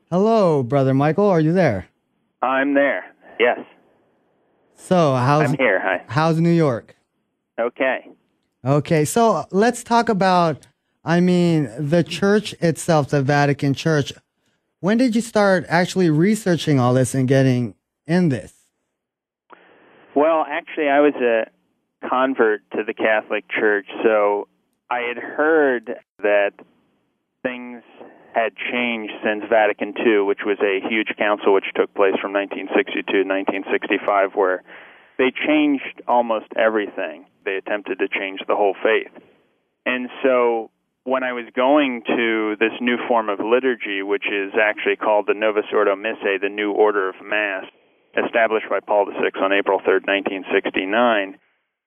Hello, Brother Michael. Are you there? I'm there. Yes, So, I'm here. Hi. how's New York? Okay. Okay, so let's talk about, the church itself, the Vatican Church. When did you start actually researching all this and getting in this? Well, actually, I was a convert to the Catholic Church, so I had heard that things had changed since Vatican II, which was a huge council which took place from 1962 to 1965, where they changed almost everything. They attempted to change the whole faith. And so when I was going to this new form of liturgy, which is actually called the Novus Ordo Missae, the New Order of Mass, established by Paul VI on April 3rd, 1969,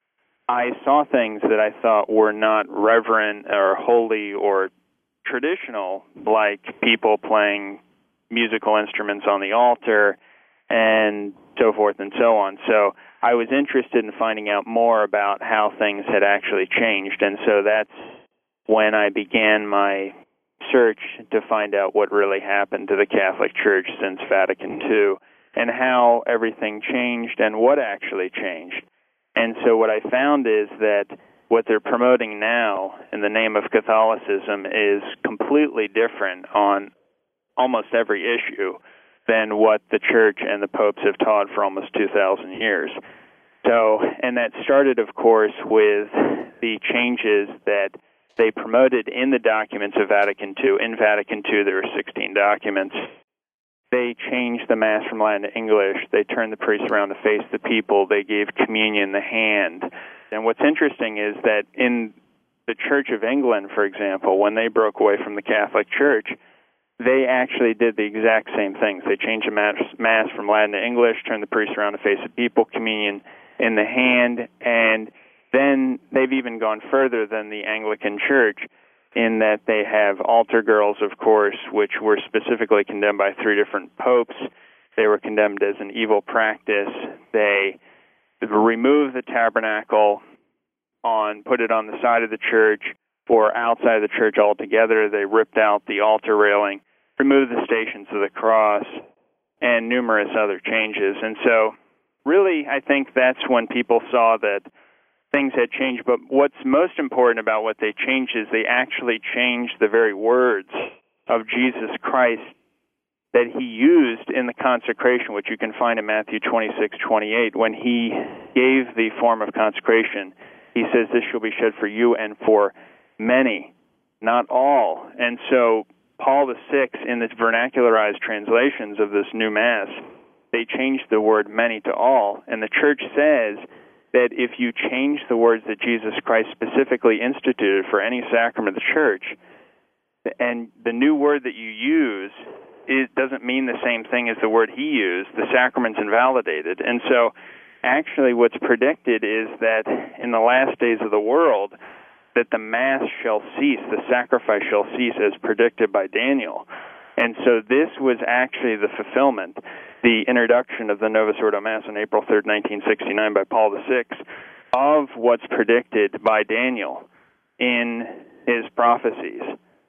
I saw things that I thought were not reverent or holy or traditional, like people playing musical instruments on the altar and so forth and so on. So I was interested in finding out more about how things had actually changed, and so that's when I began my search to find out what really happened to the Catholic Church since Vatican II and how everything changed and what actually changed. And so what I found is that what they're promoting now in the name of Catholicism is completely different on almost every issue than what the Church and the popes have taught for almost 2,000 years. So, and that started, of course, with the changes that they promoted in the documents of Vatican II. In Vatican II, there were 16 documents. They changed the Mass from Latin to English. They turned the priest around to face the people. They gave communion the hand. And what's interesting is that in the Church of England, for example, when they broke away from the Catholic Church, they actually did the exact same things. They changed the Mass from Latin to English, turned the priest around to face the people, communion in the hand, and then they've even gone further than the Anglican Church in that they have altar girls, of course, which were specifically condemned by 3 different popes. They were condemned as an evil practice. They removed the tabernacle, put it on the side of the church or outside of the church altogether. They ripped out the altar railing, removed the Stations of the Cross, and numerous other changes. And so really, I think that's when people saw that things had changed. But what's most important about what they changed is they actually changed the very words of Jesus Christ that he used in the consecration, which you can find in Matthew 26:28. When he gave the form of consecration, he says, "This shall be shed for you and for many, not all." And so Paul VI, in the vernacularized translations of this new Mass, they changed the word many to all. And the Church says that if you change the words that Jesus Christ specifically instituted for any sacrament of the Church, and the new word that you use, it doesn't mean the same thing as the word he used, the sacrament's invalidated. And so actually what's predicted is that in the last days of the world, that the Mass shall cease, the sacrifice shall cease as predicted by Daniel. And so this was actually the fulfillment, the introduction of the Novus Ordo Mass on April 3rd, 1969 by Paul VI, of what's predicted by Daniel in his prophecies.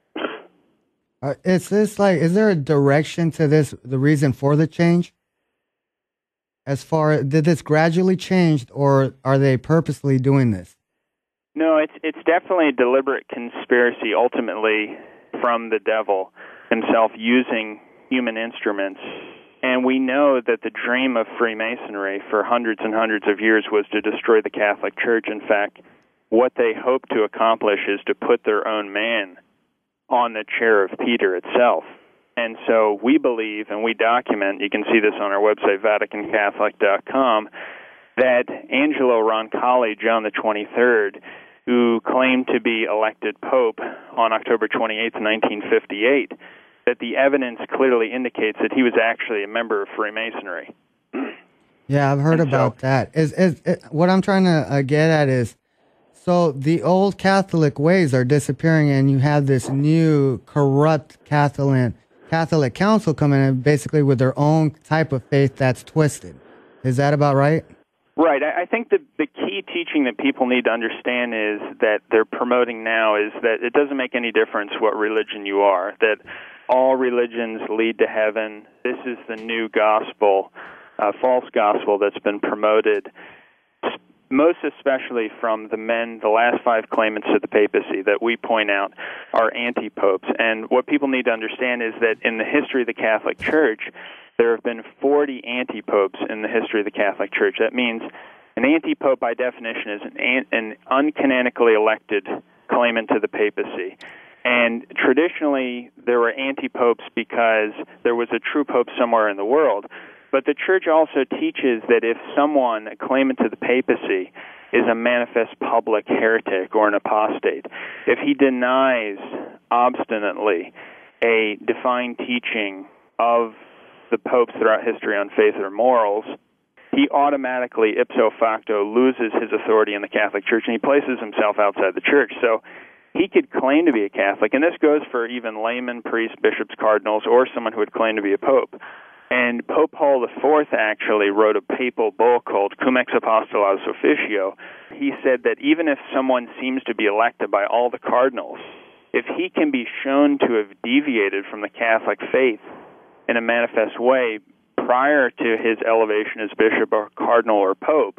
Is there a direction to this, the reason for the change? As far, did this gradually change, or are they purposely doing this? No, it's definitely a deliberate conspiracy, ultimately from the devil himself using human instruments. And we know that the dream of Freemasonry for hundreds and hundreds of years was to destroy the Catholic Church. In fact, what they hope to accomplish is to put their own man on the chair of Peter itself. And so we believe, and we document, you can see this on our website, VaticanCatholic.com, that Angelo Roncalli, John the 23rd, who claimed to be elected Pope on October 28th, 1958, that the evidence clearly indicates that he was actually a member of Freemasonry. Yeah, I've heard about that. What I'm trying to get at is, so the old Catholic ways are disappearing, and you have this new corrupt Catholic council coming in, basically with their own type of faith that's twisted. Is that about right? Right. I think the key teaching that people need to understand is that they're promoting now is that it doesn't make any difference what religion you are, that all religions lead to heaven. This is the new gospel, false gospel that's been promoted, most especially from the last 5 claimants to the papacy that we point out are anti-popes. And what people need to understand is that in the history of the Catholic Church, there have been 40 anti-popes in the history of the Catholic Church. That means an anti-pope, by definition, is an uncanonically elected claimant to the papacy. And traditionally, there were anti-popes because there was a true pope somewhere in the world. But the Church also teaches that if someone, a claimant to the papacy, is a manifest public heretic or an apostate, if he denies obstinately a defined teaching of the popes throughout history on faith or morals, he automatically, ipso facto, loses his authority in the Catholic Church, and he places himself outside the Church. So he could claim to be a Catholic, and this goes for even laymen, priests, bishops, cardinals, or someone who would claim to be a pope. And Pope Paul IV actually wrote a papal bull called Cum ex Apostolos Officio. He said that even if someone seems to be elected by all the cardinals, if he can be shown to have deviated from the Catholic faith in a manifest way prior to his elevation as bishop or cardinal or pope,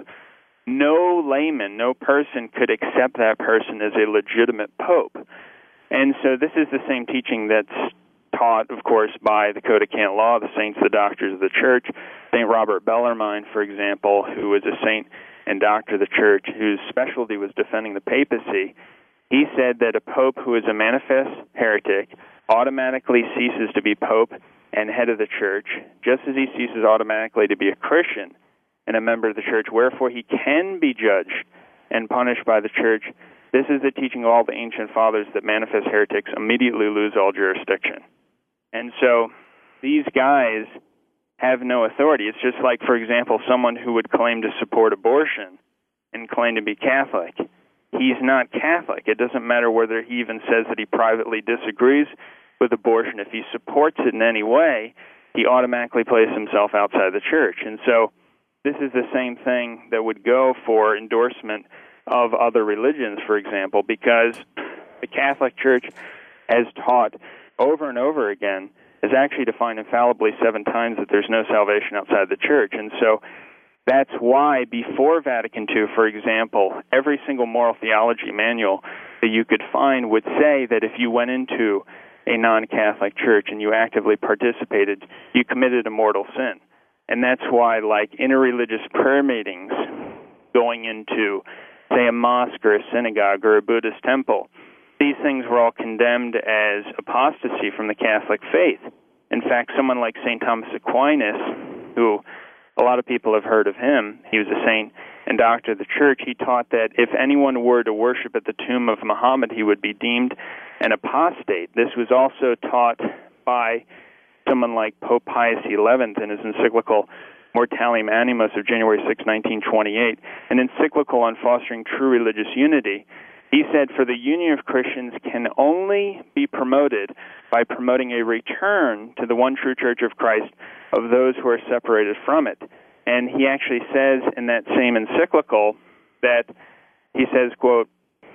no layman, no person could accept that person as a legitimate pope. And so this is the same teaching that's taught, of course, by the Code of Canon Law, the saints, the doctors of the Church. St. Robert Bellarmine, for example, who was a saint and doctor of the Church, whose specialty was defending the papacy, he said that a pope who is a manifest heretic automatically ceases to be pope and head of the Church, just as he ceases automatically to be a Christian and a member of the Church, wherefore he can be judged and punished by the Church. This is the teaching of all the ancient fathers, that manifest heretics immediately lose all jurisdiction. And so these guys have no authority. It's just like, for example, someone who would claim to support abortion and claim to be Catholic. He's not Catholic. It doesn't matter whether he even says that he privately disagrees with abortion. If he supports it in any way, he automatically places himself outside the Church. And so this is the same thing that would go for endorsement of other religions, for example, because the Catholic Church has taught over and over again, has actually defined infallibly 7 times that there's no salvation outside the Church. And so that's why before Vatican II, for example, every single moral theology manual that you could find would say that if you went into a non-Catholic church and you actively participated, you committed a mortal sin. And that's why, like interreligious prayer meetings, going into, say, a mosque or a synagogue or a Buddhist temple, these things were all condemned as apostasy from the Catholic faith. In fact, someone like St. Thomas Aquinas, who a lot of people have heard of him, he was a saint and doctor of the Church, he taught that if anyone were to worship at the tomb of Muhammad, he would be deemed an apostate. This was also taught by someone like Pope Pius XI in his encyclical Mortalium Animos of January 6, 1928, an encyclical on fostering true religious unity. He said, for the union of Christians can only be promoted by promoting a return to the one true Church of Christ of those who are separated from it. And he actually says in that same encyclical that, he says, quote,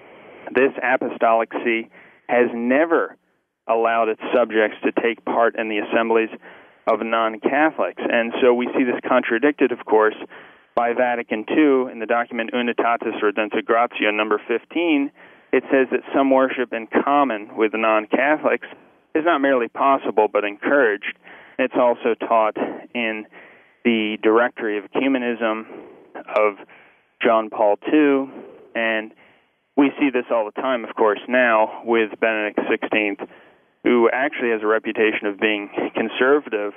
this apostolic see has never allowed its subjects to take part in the assemblies of non-Catholics. And so we see this contradicted, of course, by Vatican II in the document Unitatis Redemptio number 15. It says that some worship in common with non-Catholics is not merely possible but encouraged. It's also taught in the Directory of Ecumenism of John Paul II, and we see this all the time, of course, now with Benedict XVI, who actually has a reputation of being conservative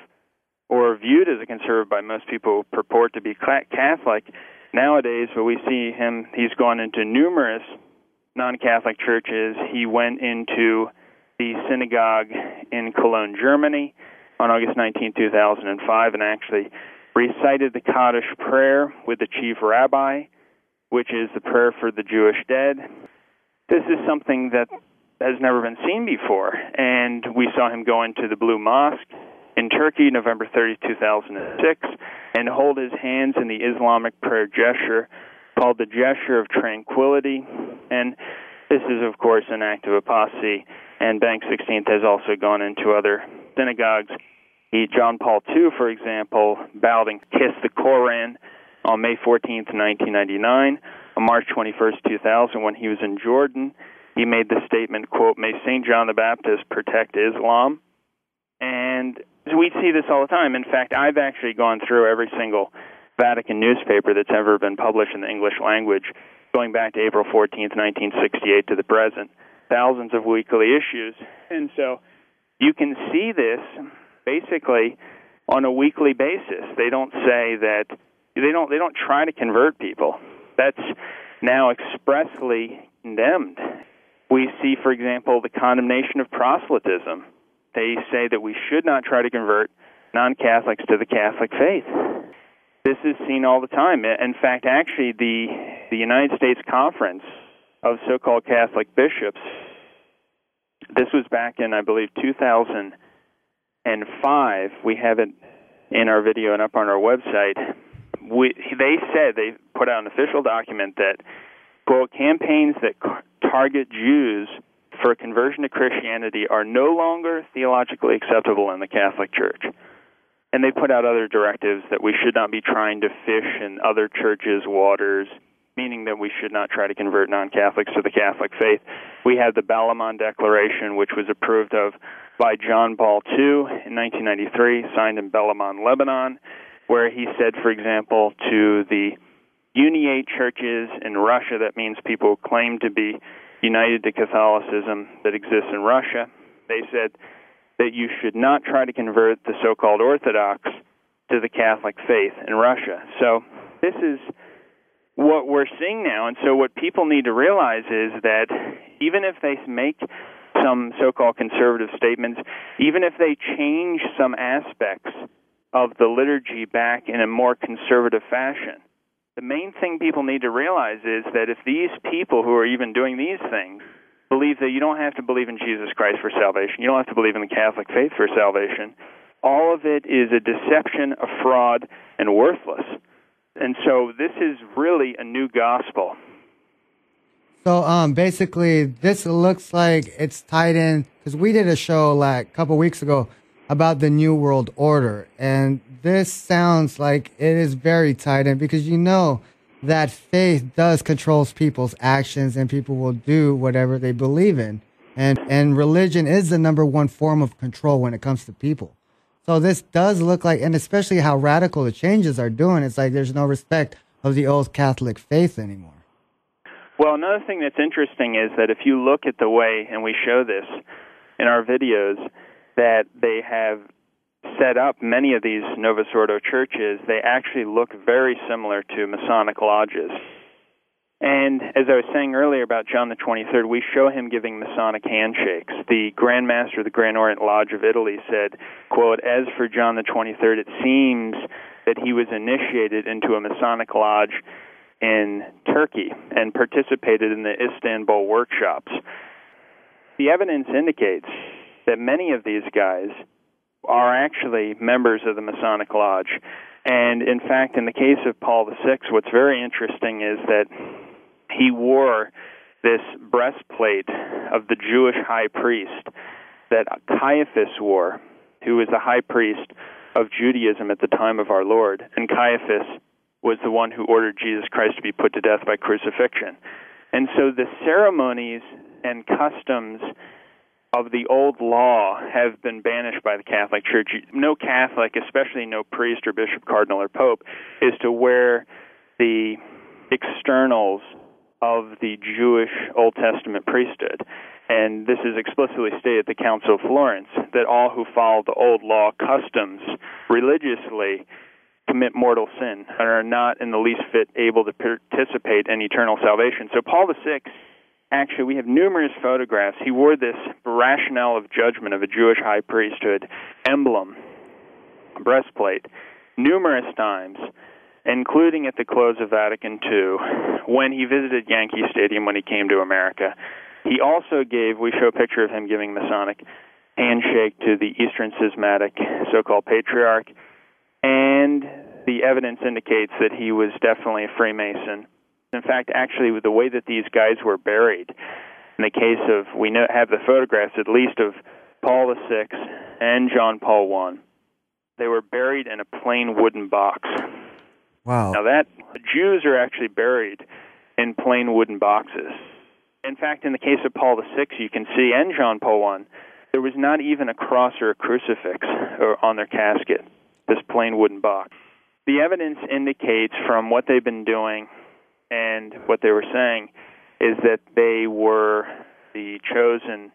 or viewed as a conservative by most people who purport to be Catholic nowadays, but we see him, he's gone into numerous non-Catholic churches. He went into the synagogue in Cologne, Germany on August 19, 2005, and actually recited the Kaddish prayer with the chief rabbi, which is the prayer for the Jewish dead. This is something that has never been seen before, and we saw him go into the Blue Mosque in Turkey, November 30, 2006, and hold his hands in the Islamic prayer gesture called the Gesture of Tranquility. And this is, of course, an act of apostasy and Benedict XVI has also gone into other synagogues. John Paul II, for example, bowed and kissed the Koran on May 14th, 1999. On March 21st, 2000, when he was in Jordan, he made the statement, quote, "May St. John the Baptist protect Islam." And we see this all the time. In fact, I've actually gone through every single Vatican newspaper that's ever been published in the English language, going back to April 14th, 1968 to the present, thousands of weekly issues. And so you can see this basically on a weekly basis. They don't say that, they don't try to convert people. That's now expressly condemned. We see, for example, the condemnation of proselytism. They say that we should not try to convert non-Catholics to the Catholic faith. This is seen all the time. In fact, actually, the United States Conference of so-called Catholic bishops, this was back in, I believe, 2005. We have it in our video and up on our website. They put out an official document that, quote, campaigns that target Jews for conversion to Christianity are no longer theologically acceptable in the Catholic Church. And they put out other directives that we should not be trying to fish in other churches' waters, meaning that we should not try to convert non-Catholics to the Catholic faith. We had the Balamon Declaration, which was approved of by John Paul II in 1993, signed in Balamon, Lebanon, where he said, for example, to the Uniate churches in Russia, that means people who claim to be united to Catholicism that exists in Russia, they said that you should not try to convert the so-called Orthodox to the Catholic faith in Russia. So this is what we're seeing now. And so what people need to realize is that even if they make some so-called conservative statements, even if they change some aspects of the liturgy back in a more conservative fashion, the main thing people need to realize is that if these people who are even doing these things believe that you don't have to believe in Jesus Christ for salvation, you don't have to believe in the Catholic faith for salvation, all of it is a deception, a fraud, and worthless. And so this is really a new gospel. So basically, this looks like it's tied in, because we did a show like a couple weeks ago about the New World Order, and this sounds like it is very tied in, because you know that faith does controls people's actions and people will do whatever they believe in, and religion is the number one form of control when it comes to people. So this does look like, and especially how radical the changes are doing, it's like there's no respect of the old Catholic faith anymore. Well, another thing that's interesting is that if you look at the way, and we show this in our videos, that they have set up many of these Novus Ordo churches, they actually look very similar to Masonic lodges. And as I was saying earlier about John the 23rd, we show him giving Masonic handshakes. The Grand Master of the Grand Orient Lodge of Italy said, quote, "As for John the 23rd, it seems that he was initiated into a Masonic lodge in Turkey and participated in the Istanbul workshops." The evidence indicates that many of these guys are actually members of the Masonic Lodge. And in fact, in the case of Paul VI, what's very interesting is that he wore this breastplate of the Jewish high priest that Caiaphas wore, who was the high priest of Judaism at the time of our Lord. And Caiaphas was the one who ordered Jesus Christ to be put to death by crucifixion. And so the ceremonies and customs of the old law have been banished by the Catholic Church. No Catholic, especially no priest or bishop, cardinal, or pope, is to wear the externals of the Jewish Old Testament priesthood. And this is explicitly stated at the Council of Florence, that all who follow the old law customs religiously commit mortal sin and are not in the least fit able to participate in eternal salvation. So Paul VI, actually, we have numerous photographs. He wore this rationale of judgment of a Jewish high priesthood emblem, breastplate, numerous times, including at the close of Vatican II, when he visited Yankee Stadium when he came to America. He also gave, we show a picture of him giving Masonic handshake to the Eastern Schismatic so-called patriarch, and the evidence indicates that he was definitely a Freemason. In fact, actually, with the way that these guys were buried, In the case of, have the photographs at least of Paul VI and John Paul I. They were buried in a plain wooden box. Wow. Now Jews are actually buried in plain wooden boxes. In fact, in the case of Paul VI, you can see, and John Paul I, there was not even a cross or a crucifix on their casket, this plain wooden box. The evidence indicates from what they've been doing and what they were saying is that they were the chosen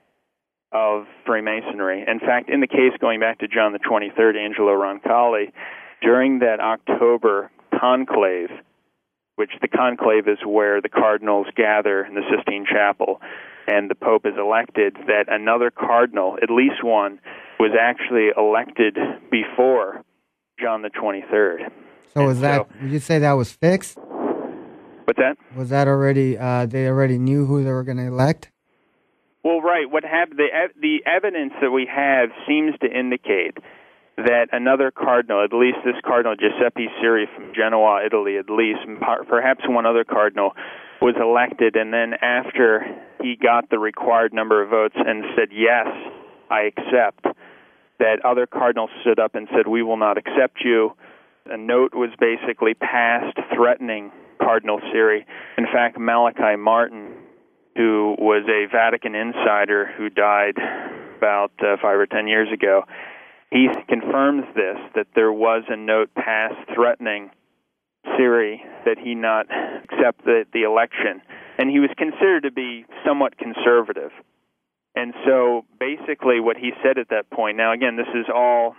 of Freemasonry. In fact, in the case going back to John the 23rd, Angelo Roncalli, during that October conclave, which the conclave is where the cardinals gather in the Sistine Chapel and the Pope is elected, that another cardinal, at least one, was actually elected before John the 23rd. So would you say that was fixed? What's that? Was that already, they already knew who they were going to elect? Well, right. What happened? The evidence that we have seems to indicate that another cardinal, at least this Cardinal Giuseppe Siri from Genoa, Italy, at least, and perhaps one other cardinal, was elected, and then after he got the required number of votes and said, yes, I accept, that other cardinals stood up and said, we will not accept you. A note was basically passed threatening Cardinal Siri. In fact, Malachi Martin, who was a Vatican insider who died about 5 or 10 years ago, he confirms this, that there was a note passed threatening Siri that he not accept the election. And he was considered to be somewhat conservative. And so basically what he said at that point, now again, this is all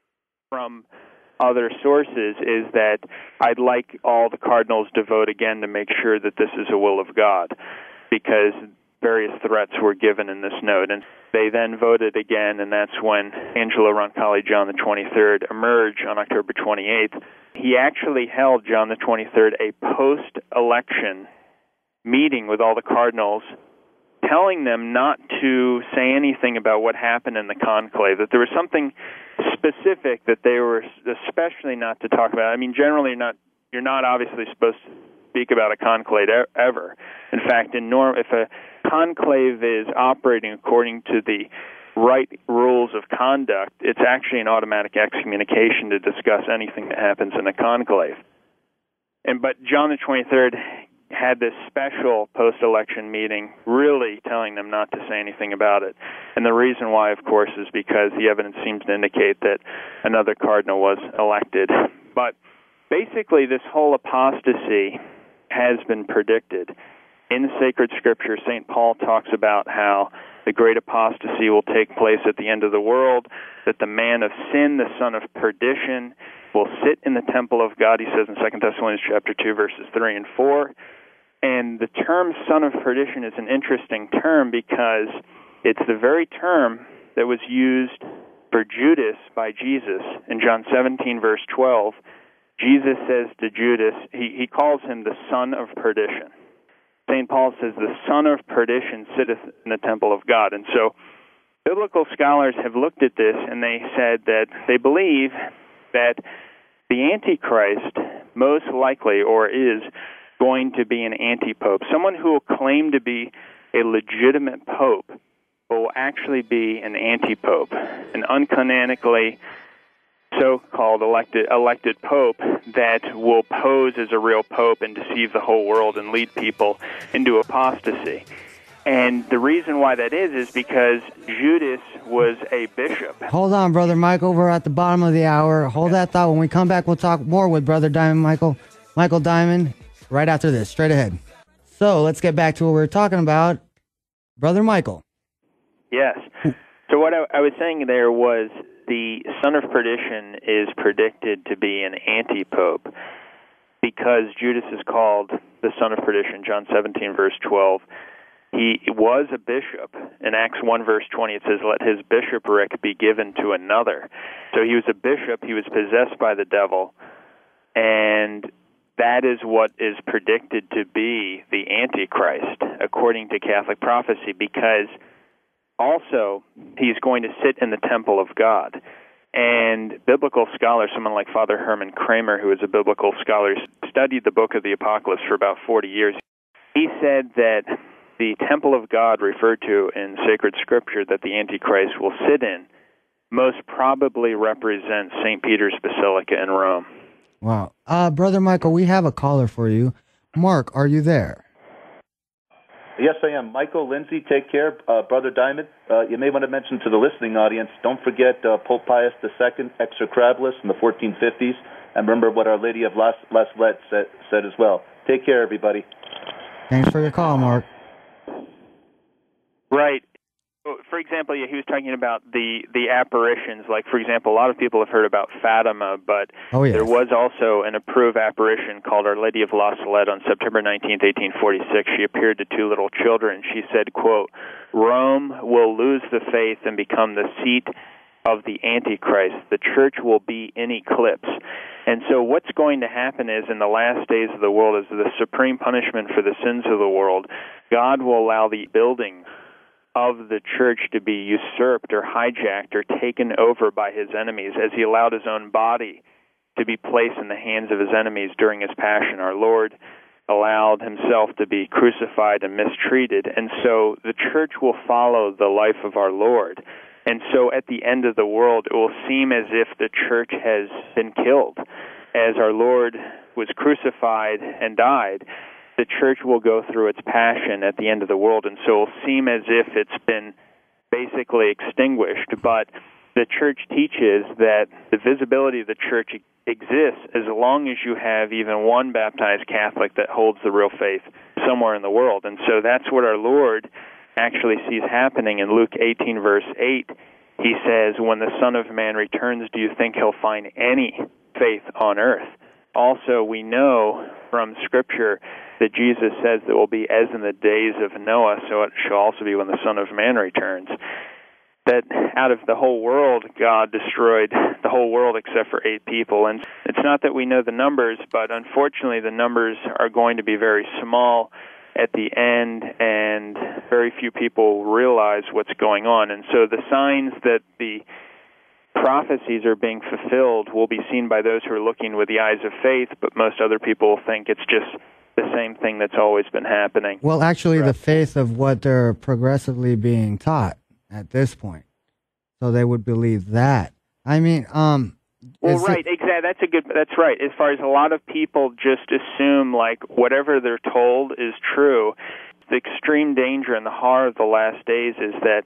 from other sources, is that I'd like all the cardinals to vote again to make sure that this is a will of God, because various threats were given in this note. And they then voted again, and that's when Angelo Roncalli, John the 23rd, emerged on October 28th. He actually held, John the 23rd, a post-election meeting with all the cardinals, telling them not to say anything about what happened in the conclave, that there was something specific that they were especially not to talk about. I mean, generally you're not obviously supposed to speak about a conclave ever. In fact, if a conclave is operating according to the right rules of conduct, it's actually an automatic excommunication to discuss anything that happens in a conclave. But John the 23rd had this special post-election meeting really telling them not to say anything about it. And the reason why, of course, is because the evidence seems to indicate that another cardinal was elected. But basically, this whole apostasy has been predicted. In sacred scripture, St. Paul talks about how the great apostasy will take place at the end of the world, that the man of sin, the son of perdition, will sit in the temple of God, he says in 2 Thessalonians chapter 2, verses 3 and 4. And the term son of perdition is an interesting term because it's the very term that was used for Judas by Jesus. In John 17, verse 12, Jesus says to Judas, he calls him the son of perdition. St. Paul says, the son of perdition sitteth in the temple of God. And so biblical scholars have looked at this and they said that they believe that the Antichrist most likely, or is going to be an anti-pope, someone who will claim to be a legitimate pope, but will actually be an anti-pope, an uncanonically so-called elected pope that will pose as a real pope and deceive the whole world and lead people into apostasy. And the reason why that is because Judas was a bishop. Hold on, Brother Michael. We're at the bottom of the hour. Hold that thought. When we come back, we'll talk more with Brother Diamond, Michael Diamond, right after this, straight ahead. So let's get back to what we were talking about. Brother Michael. Yes. So what I was saying there was the son of perdition is predicted to be an anti-pope because Judas is called the son of perdition, John 17, verse 12. He was a bishop. In Acts 1, verse 20, it says, let his bishopric be given to another. So he was a bishop. He was possessed by the devil. And that is what is predicted to be the Antichrist, according to Catholic prophecy, because also he's going to sit in the temple of God. And biblical scholars, someone like Father Herman Kramer, who is a biblical scholar, studied the book of the Apocalypse for about 40 years. He said that the temple of God referred to in sacred scripture that the Antichrist will sit in most probably represents St. Peter's Basilica in Rome. Wow. Brother Michael, we have a caller for you. Mark, are you there? Yes, I am. Michael, Lindsay, take care. Brother Diamond, you may want to mention to the listening audience, don't forget Pope Pius II, Execrabilis in the 1450s, and remember what Our Lady of La Salette said as well. Take care, everybody. Thanks for your call, Mark. Right. For example, he was talking about the apparitions. Like, for example, a lot of people have heard about Fatima, but there was also an approved apparition called Our Lady of La Salette on September 19th, 1846. She appeared to two little children. She said, quote, "Rome will lose the faith and become the seat of the Antichrist. The church will be in eclipse." And so what's going to happen is, in the last days of the world, as the supreme punishment for the sins of the world, God will allow the buildings of the church to be usurped or hijacked or taken over by his enemies, as he allowed his own body to be placed in the hands of his enemies during his passion. Our Lord allowed himself to be crucified and mistreated, and so the church will follow the life of our Lord. And so at the end of the world, it will seem as if the church has been killed. As our Lord was crucified and died, the church will go through its passion at the end of the world, and so it will seem as if it's been basically extinguished. But the church teaches that the visibility of the church exists as long as you have even one baptized Catholic that holds the real faith somewhere in the world. And so that's what our Lord actually sees happening in Luke 18, verse 8. He says, "When the Son of Man returns, do you think he'll find any faith on earth?" Also, we know from Scripture that Jesus says it will be as in the days of Noah, so it shall also be when the Son of Man returns. That out of the whole world, God destroyed the whole world except for 8 people. And it's not that we know the numbers, but unfortunately the numbers are going to be very small at the end, and very few people realize what's going on. And so the signs that the prophecies are being fulfilled will be seen by those who are looking with the eyes of faith, but most other people think it's just the same thing that's always been happening. Well, actually, the faith of what they're progressively being taught at this point. So they would believe that. I mean, well, right, exactly. That's right. As far as a lot of people just assume, like, whatever they're told is true. The extreme danger and the horror of the last days is that,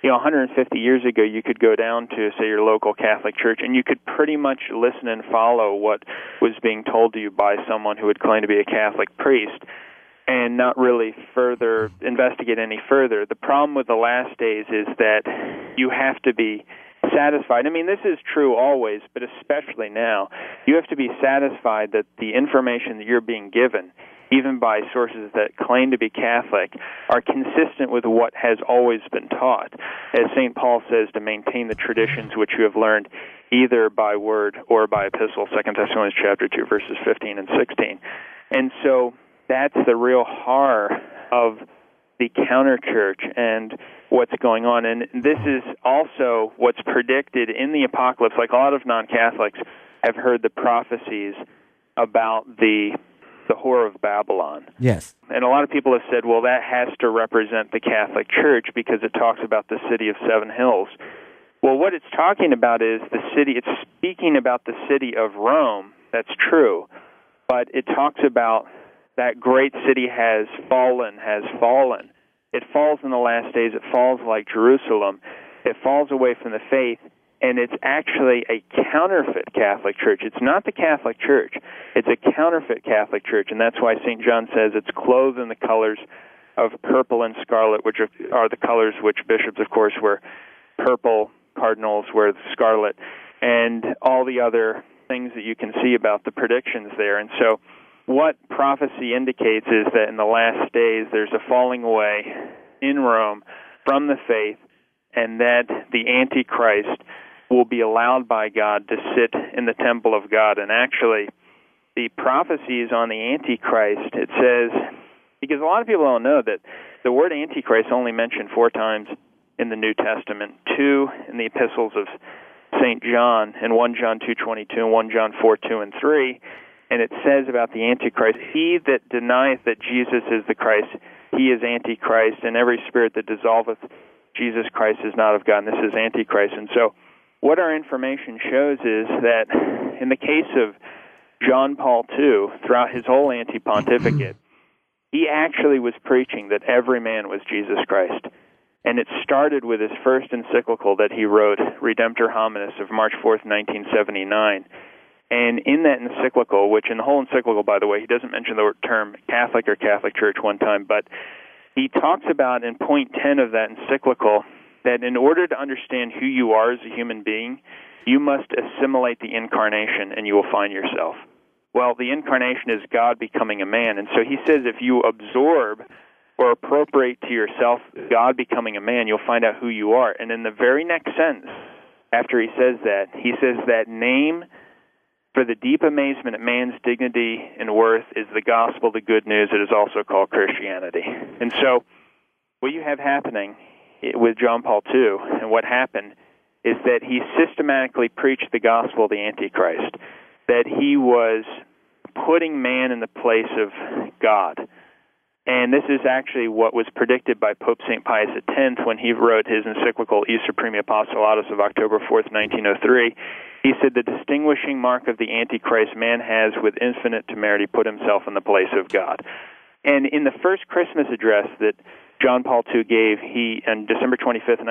150 years ago, you could go down to, say, your local Catholic church, and you could pretty much listen and follow what was being told to you by someone who would claim to be a Catholic priest, and not really further investigate any further. The problem with the last days is that you have to be satisfied. I mean, this is true always, but especially now. You have to be satisfied that the information that you're being given, even by sources that claim to be Catholic, are consistent with what has always been taught. As St. Paul says, to maintain the traditions which you have learned either by word or by epistle, 2 Thessalonians chapter 2, verses 15 and 16. And so that's the real horror of the counter-church and what's going on. And this is also what's predicted in the apocalypse. Like, a lot of non-Catholics have heard the prophecies about the whore of Babylon. Yes. And a lot of people have said, well, that has to represent the Catholic Church because it talks about the city of 7 hills. Well, what it's talking about is the city. It's speaking about the city of Rome. That's true. But it talks about that great city has fallen, has fallen. It falls in the last days. It falls like Jerusalem. It falls away from the faith, and it's actually a counterfeit Catholic Church. It's not the Catholic Church. It's a counterfeit Catholic Church, and that's why St. John says it's clothed in the colors of purple and scarlet, which are the colors which bishops, of course, wear. Purple, cardinals wear scarlet, and all the other things that you can see about the predictions there. And so what prophecy indicates is that in the last days there's a falling away in Rome from the faith, and that the Antichrist will be allowed by God to sit in the temple of God. And actually, the prophecies on the Antichrist, it says, because a lot of people don't know that the word Antichrist only mentioned 4 times in the New Testament, 2 in the epistles of St. John, and 1 John 2:22, and 1 John 4:2 and 3. And it says about the Antichrist, he that denieth that Jesus is the Christ, he is Antichrist, and every spirit that dissolveth Jesus Christ is not of God, and this is Antichrist. And so what our information shows is that in the case of John Paul II, throughout his whole anti-pontificate, he actually was preaching that every man was Jesus Christ. And it started with his first encyclical that he wrote, Redemptor Hominis, of March 4th, 1979. And in that encyclical, which in the whole encyclical, by the way, he doesn't mention the term Catholic or Catholic Church one time, but he talks about in point 10 of that encyclical that in order to understand who you are as a human being, you must assimilate the incarnation and you will find yourself. Well, the incarnation is God becoming a man. And so he says if you absorb or appropriate to yourself God becoming a man, you'll find out who you are. And in the very next sentence, after he says that name for the deep amazement at man's dignity and worth is the gospel, the good news. It is also called Christianity. And so what you have happening with John Paul II, and what happened, is that he systematically preached the gospel of the Antichrist, that he was putting man in the place of God. And this is actually what was predicted by Pope St. Pius X when he wrote his encyclical E Supremi Apostolatus of October 4th, 1903. He said, the distinguishing mark of the Antichrist man has with infinite temerity put himself in the place of God. And in the first Christmas address that John Paul II gave, on December 25th,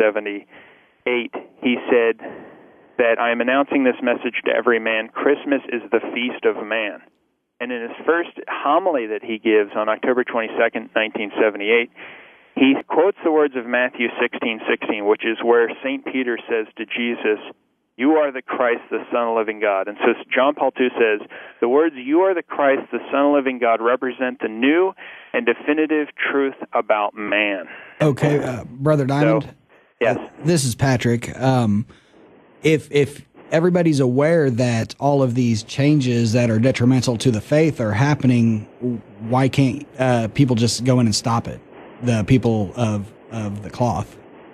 1978, he said that I am announcing this message to every man. Christmas is the feast of man. And in his first homily that he gives on October 22nd, 1978, he quotes the words of Matthew 16:16, which is where St. Peter says to Jesus, you are the Christ, the Son of the living God. And so John Paul II says, the words, you are the Christ, the Son of the living God, represent the new and definitive truth about man. Okay, Brother Diamond? So, yes. This is Patrick. If everybody's aware that all of these changes that are detrimental to the faith are happening, why can't people just go in and stop it, the people of the cloth?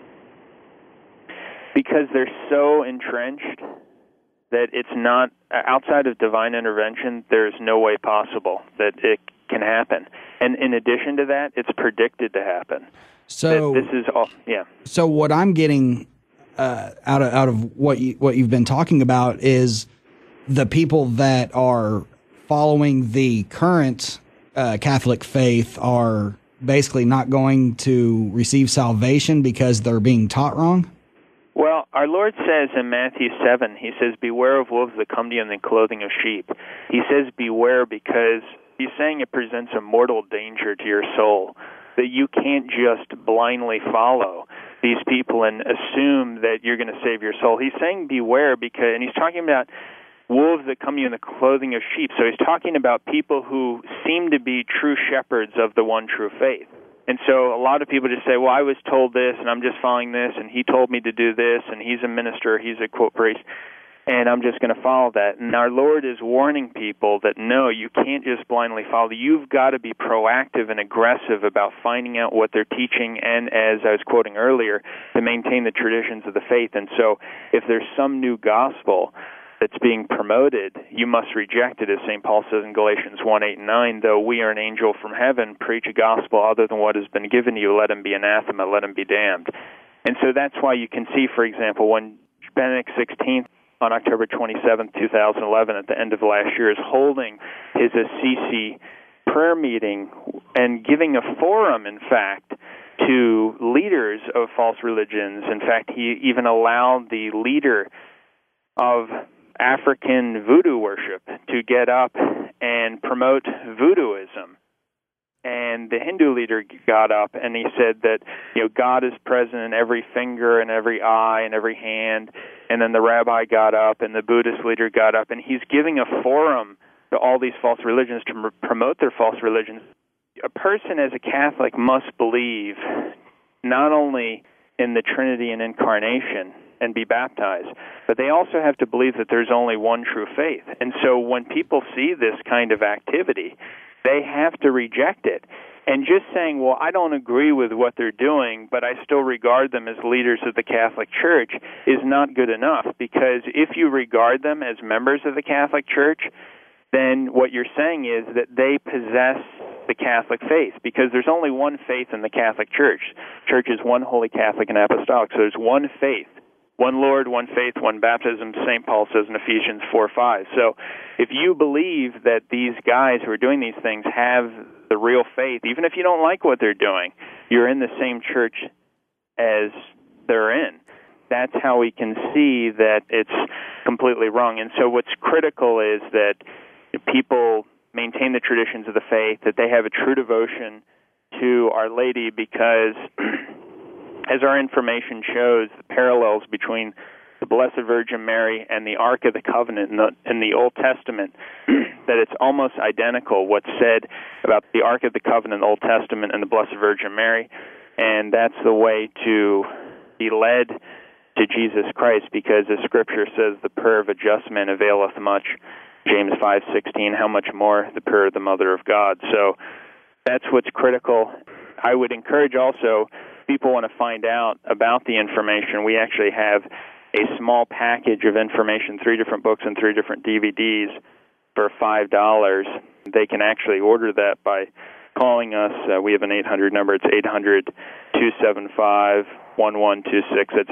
Because they're so entrenched that it's not, outside of divine intervention, there's no way possible that it can happen. And in addition to that, it's predicted to happen. So this is all, yeah. So what I'm getting out of what you've been talking about is the people that are following the current Catholic faith are basically not going to receive salvation because they're being taught wrong? Well, our Lord says in Matthew 7, he says, beware of wolves that come to you in the clothing of sheep. He says beware because he's saying it presents a mortal danger to your soul, that you can't just blindly follow these people and assume that you're going to save your soul. He's saying beware because, and he's talking about wolves that come to you in the clothing of sheep. So he's talking about people who seem to be true shepherds of the one true faith. And so a lot of people just say, well, I was told this, and I'm just following this, and he told me to do this, and he's a minister, he's a quote priest, and I'm just going to follow that. And our Lord is warning people that, no, you can't just blindly follow. You've got to be proactive and aggressive about finding out what they're teaching, and as I was quoting earlier, to maintain the traditions of the faith. And so if there's some new gospel that's being promoted, you must reject it, as St. Paul says in Galatians 1:8 and 9, though we are an angel from heaven, preach a gospel other than what has been given you, let him be anathema, let him be damned. And so that's why you can see, for example, when Benedict XVI, on October 27, 2011, at the end of last year, is holding his Assisi prayer meeting and giving a forum, in fact, to leaders of false religions. In fact, he even allowed the leader of African voodoo worship to get up and promote voodooism. And the Hindu leader got up and he said that, God is present in every finger and every eye and every hand. And then the rabbi got up and the Buddhist leader got up, and he's giving a forum to all these false religions to promote their false religions. A person as a Catholic must believe not only in the Trinity and Incarnation and be baptized, but they also have to believe that there's only one true faith. And so when people see this kind of activity, they have to reject it. And just saying, well, I don't agree with what they're doing, but I still regard them as leaders of the Catholic Church is not good enough, because if you regard them as members of the Catholic Church, then what you're saying is that they possess the Catholic faith, because there's only one faith in the Catholic Church. Church is one holy Catholic and apostolic, so there's one faith, one Lord, one faith, one baptism, St. Paul says in Ephesians 4:5. So if you believe that these guys who are doing these things have the real faith, even if you don't like what they're doing, you're in the same church as they're in. That's how we can see that it's completely wrong. And so what's critical is that people maintain the traditions of the faith, that they have a true devotion to Our Lady, because as our information shows, the parallels between the Blessed Virgin Mary and the Ark of the Covenant in the Old Testament, that it's almost identical what's said about the Ark of the Covenant in the Old Testament and the Blessed Virgin Mary, and that's the way to be led to Jesus Christ, because the Scripture says the prayer of a just man availeth much. James 5:16, how much more the prayer of the Mother of God. So that's what's critical. I would encourage also, people want to find out about the information. We actually have a small package of information, 3 different books and 3 different DVDs for $5. They can actually order that by calling us. We have an 800 number. It's 800-275-1126. That's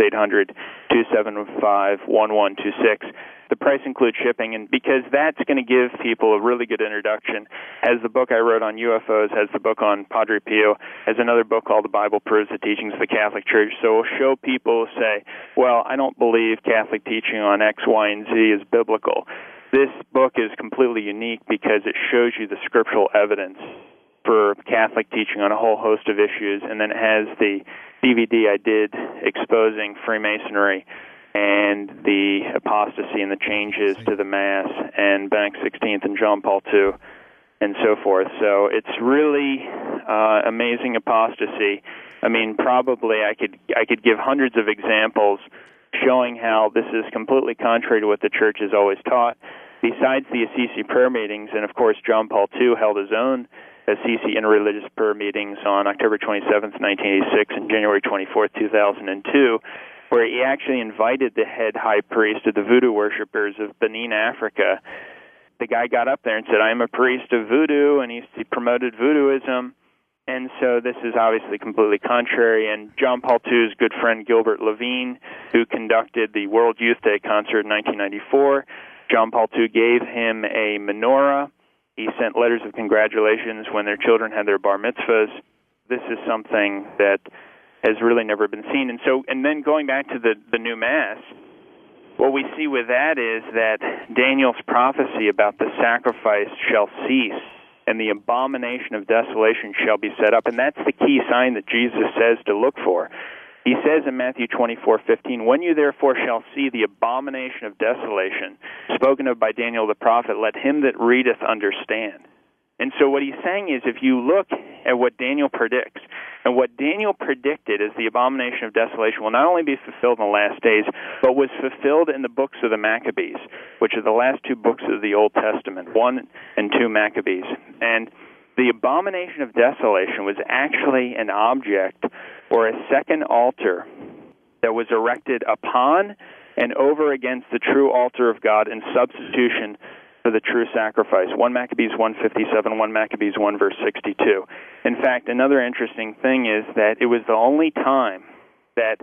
800-275-1126. The price includes shipping, and because that's going to give people a really good introduction, as the book I wrote on UFOs, has the book on Padre Pio, has another book called The Bible Proves the Teachings of the Catholic Church. So we'll show people who say, well, I don't believe Catholic teaching on X, Y, and Z is biblical. This book is completely unique because it shows you the scriptural evidence for Catholic teaching on a whole host of issues, and then it has the DVD I did exposing Freemasonry and the apostasy and the changes to the Mass and Benedict XVI and John Paul II and so forth. So it's really amazing apostasy. I mean, probably I could give hundreds of examples showing how this is completely contrary to what the Church has always taught. Besides the Assisi prayer meetings, and of course John Paul II held his own Assisi interreligious prayer meetings on October 27th, 1986 and January 24th, 2002, where he actually invited the head high priest of the voodoo worshippers of Benin, Africa. The guy got up there and said, I'm a priest of voodoo, and he promoted voodooism. And so this is obviously completely contrary. And John Paul II's good friend Gilbert Levine, who conducted the World Youth Day concert in 1994, John Paul II gave him a menorah. He sent letters of congratulations when their children had their bar mitzvahs. This is something that has really never been seen. And then going back to the new Mass, what we see with that is that Daniel's prophecy about the sacrifice shall cease and the abomination of desolation shall be set up. And that's the key sign that Jesus says to look for. He says in Matthew 24:15, when you therefore shall see the abomination of desolation, spoken of by Daniel the prophet, let him that readeth understand. And so what he's saying is, if you look at what Daniel predicts, and what Daniel predicted as the abomination of desolation will not only be fulfilled in the last days, but was fulfilled in the books of the Maccabees, which are the last 2 books of the Old Testament, 1 and 2 Maccabees. And the abomination of desolation was actually an object or a second altar that was erected upon and over against the true altar of God in substitution for the true sacrifice. 1 Maccabees 1:57, 1 Maccabees 1 verse 62. In fact, another interesting thing is that it was the only time that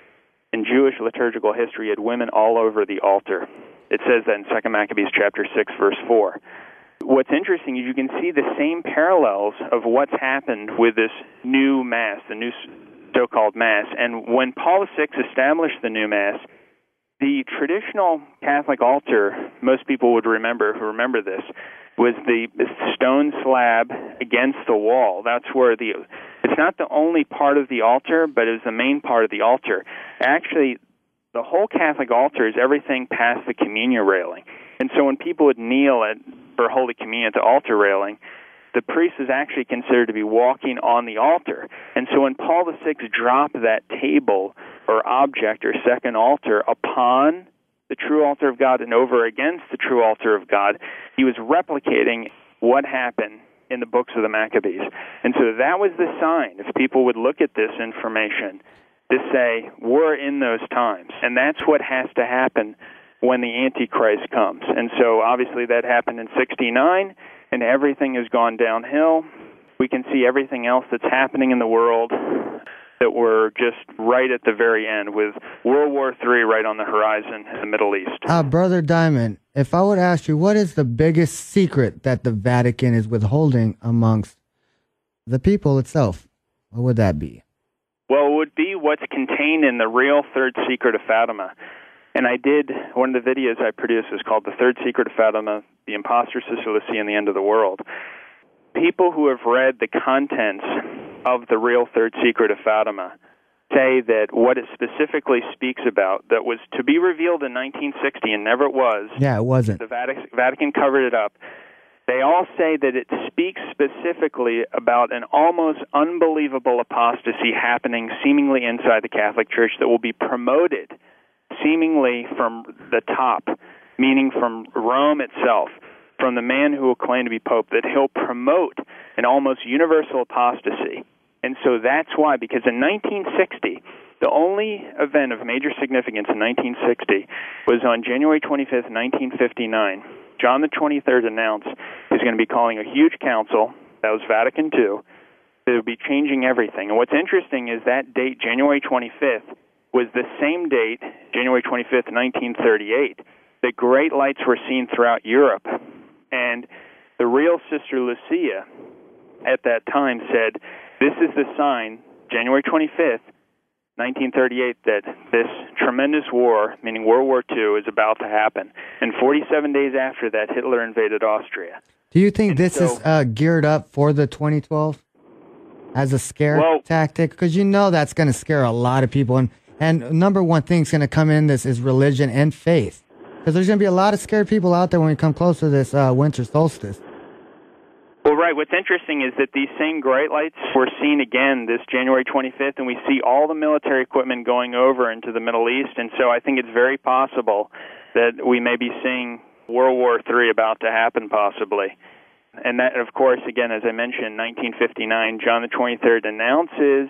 in Jewish liturgical history had women all over the altar. It says that in 2 Maccabees chapter 6 verse 4. What's interesting is you can see the same parallels of what's happened with this new Mass, the new so-called Mass. And when Paul VI established the new Mass, the traditional Catholic altar, most people would remember, who remember this, was the stone slab against the wall. That's where it's not the only part of the altar, but it's the main part of the altar. Actually, the whole Catholic altar is everything past the communion railing. And so when people would kneel for Holy Communion at the altar railing, the priest is actually considered to be walking on the altar. And so when Paul VI dropped that table or object or second altar upon the true altar of God and over against the true altar of God, he was replicating what happened in the books of the Maccabees. And so that was the sign, if people would look at this information, to say, we're in those times. And that's what has to happen when the Antichrist comes. And so obviously that happened in 1969, and everything has gone downhill. We can see everything else that's happening in the world, that we're just right at the very end with World War III right on the horizon in the Middle East. Brother Diamond, if I would ask you, what is the biggest secret that the Vatican is withholding amongst the people itself? What would that be? Well, it would be what's contained in the real Third Secret of Fatima. And one of the videos I produced was called The Third Secret of Fatima, The Impostor, Sister Lucia, and the End of the World. People who have read the contents of the real Third Secret of Fatima say that what it specifically speaks about, that was to be revealed in 1960 and never was. Yeah, it wasn't. The Vatican covered it up. They all say that it speaks specifically about an almost unbelievable apostasy happening seemingly inside the Catholic Church that will be promoted seemingly from the top, meaning from Rome itself, from the man who will claim to be Pope, that he'll promote an almost universal apostasy. And so that's why, because in 1960, the only event of major significance in 1960 was on January 25th, 1959. John the 23rd announced he's going to be calling a huge council, that was Vatican II, that would be changing everything. And what's interesting is that date, January 25th, was the same date, January 25th, 1938, that great lights were seen throughout Europe. And the real Sister Lucia at that time said, this is the sign, January 25th, 1938, that this tremendous war, meaning World War II, is about to happen. And 47 days after that, Hitler invaded Austria. Do you think this is geared up for the 2012 as a scare tactic? Because you know that's going to scare a lot of people. And number one thing's going to come in this is religion and faith. Because there's going to be a lot of scared people out there when we come close to this winter solstice. Well, right. What's interesting is that these same great lights were seen again this January 25th, and we see all the military equipment going over into the Middle East. And so I think it's very possible that we may be seeing World War III about to happen, possibly. And that, of course, again, as I mentioned, 1959, John the 23rd announces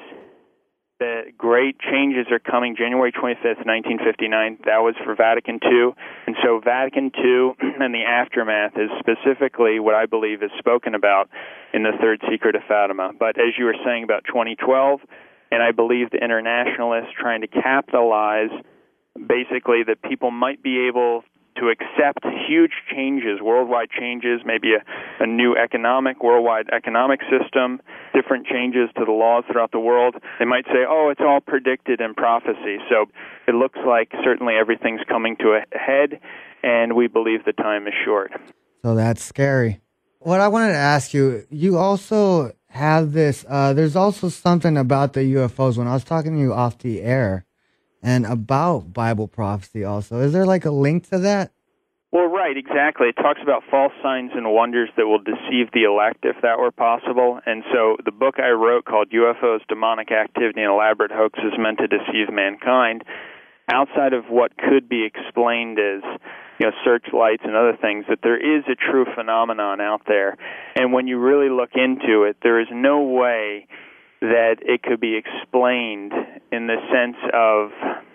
that great changes are coming January 25th, 1959. That was for Vatican II. And so Vatican II and the aftermath is specifically what I believe is spoken about in the Third Secret of Fatima. But as you were saying about 2012, and I believe the internationalists trying to capitalize basically that people might be able to accept huge changes, worldwide changes, maybe a new worldwide economic system, different changes to the laws throughout the world. They might say, oh, it's all predicted in prophecy. So it looks like certainly everything's coming to a head, and we believe the time is short. So that's scary. What I wanted to ask you, you also have this, there's also something about the UFOs. When I was talking to you off the air, and about Bible prophecy also. Is there like a link to that? Well, right, exactly. It talks about false signs and wonders that will deceive the elect if that were possible. And so the book I wrote called UFOs, Demonic Activity, and Elaborate Hoaxes Meant to Deceive Mankind, outside of what could be explained as searchlights and other things, that there is a true phenomenon out there. And when you really look into it, there is no way that it could be explained in the sense of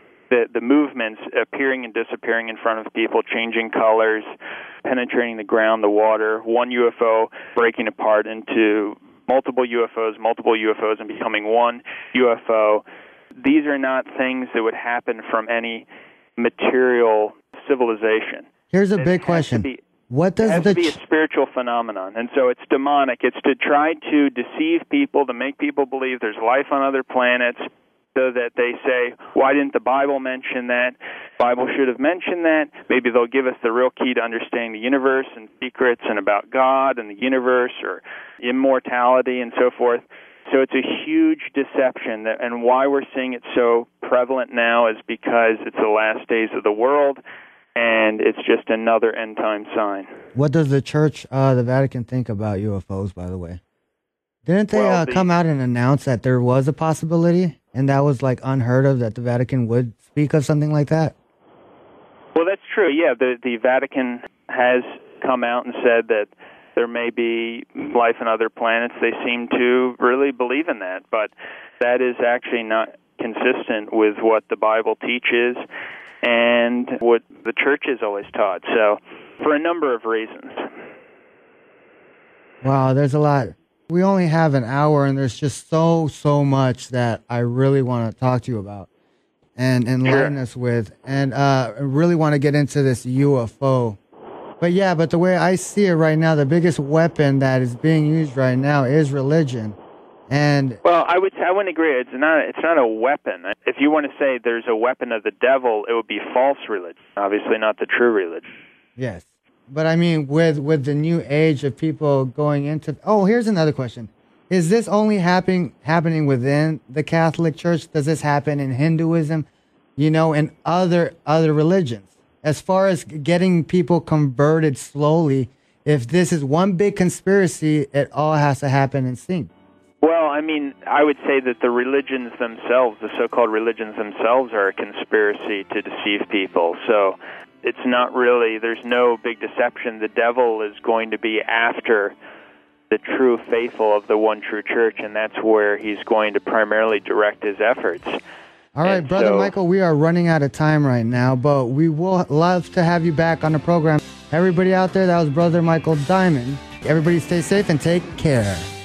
the movements appearing and disappearing in front of people, changing colors, penetrating the ground, the water, one UFO breaking apart into multiple UFOs, and becoming one UFO. These are not things that would happen from any material civilization. Here's a big question. What does it has to be a spiritual phenomenon, and so it's demonic. It's to try to deceive people, to make people believe there's life on other planets, so that they say, why didn't the Bible mention that? The Bible should have mentioned that. Maybe they'll give us the real key to understanding the universe and secrets and about God and the universe or immortality and so forth. So it's a huge deception, and why we're seeing it so prevalent now is because it's the last days of the world, and it's just another end-time sign. What does the Church, the Vatican, think about UFOs, by the way? Didn't they come out and announce that there was a possibility, and that was like unheard of, that the Vatican would speak of something like that? Well, that's true, yeah. The Vatican has come out and said that there may be life on other planets. They seem to really believe in that, but that is actually not consistent with what the Bible teaches and what the Church has always taught. So, for a number of reasons. Wow, there's a lot We only have an hour, and there's just so much that I really want to talk to you about and enlighten us with, and I really want to get into this UFO. But the way I see it right now, the biggest weapon that is being used right now is religion. And well, I wouldn't agree. It's not a weapon. If you want to say there's a weapon of the devil, it would be false religion. Obviously, not the true religion. yes, but I mean, with the new age of people going into. Oh, here's another question: is this only happening within the Catholic Church? Does this happen in Hinduism? And other religions? As far as getting people converted slowly, if this is one big conspiracy, it all has to happen in sync. Well, I mean, I would say that the religions themselves, the so-called religions themselves, are a conspiracy to deceive people. So it's not really, there's no big deception. The devil is going to be after the true faithful of the one true church, and that's where he's going to primarily direct his efforts. All right, Brother Michael, we are running out of time right now, but we will love to have you back on the program. Everybody out there, that was Brother Michael Diamond. Everybody stay safe and take care.